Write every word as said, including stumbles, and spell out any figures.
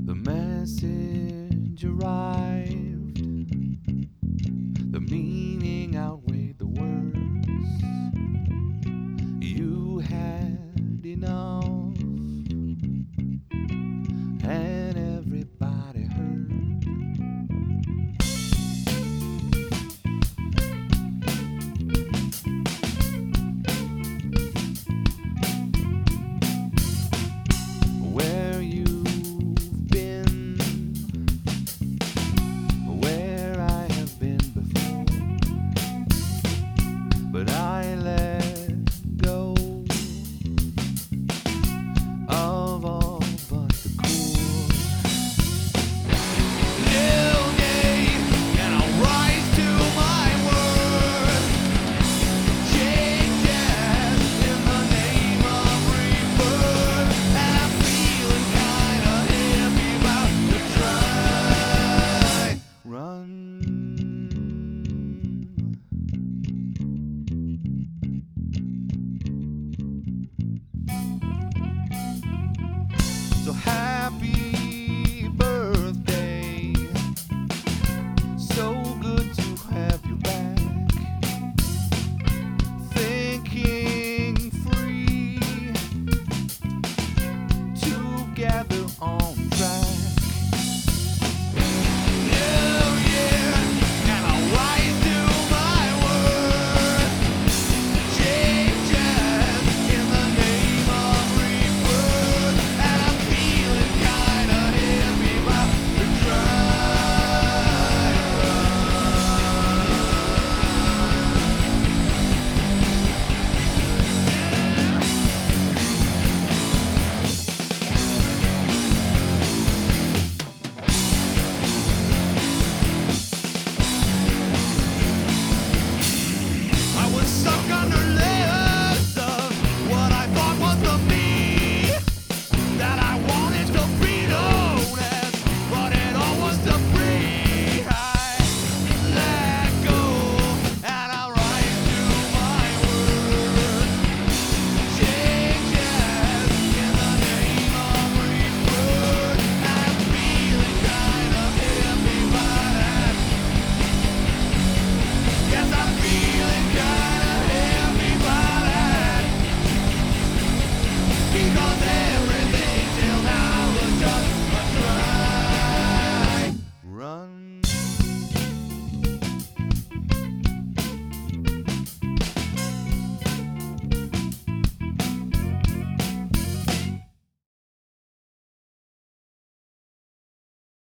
The message arrived, the meaning outweighed the words. You had enough, and everybody heard. Where you've been, where I have been before, but I let go of all but the core. New day, and I'll rise to my worth. Changes in the name of rebirth, and I'm feeling kinda heavy about to try. Run. So happy birthday, so good to have you back. Thinking free, together on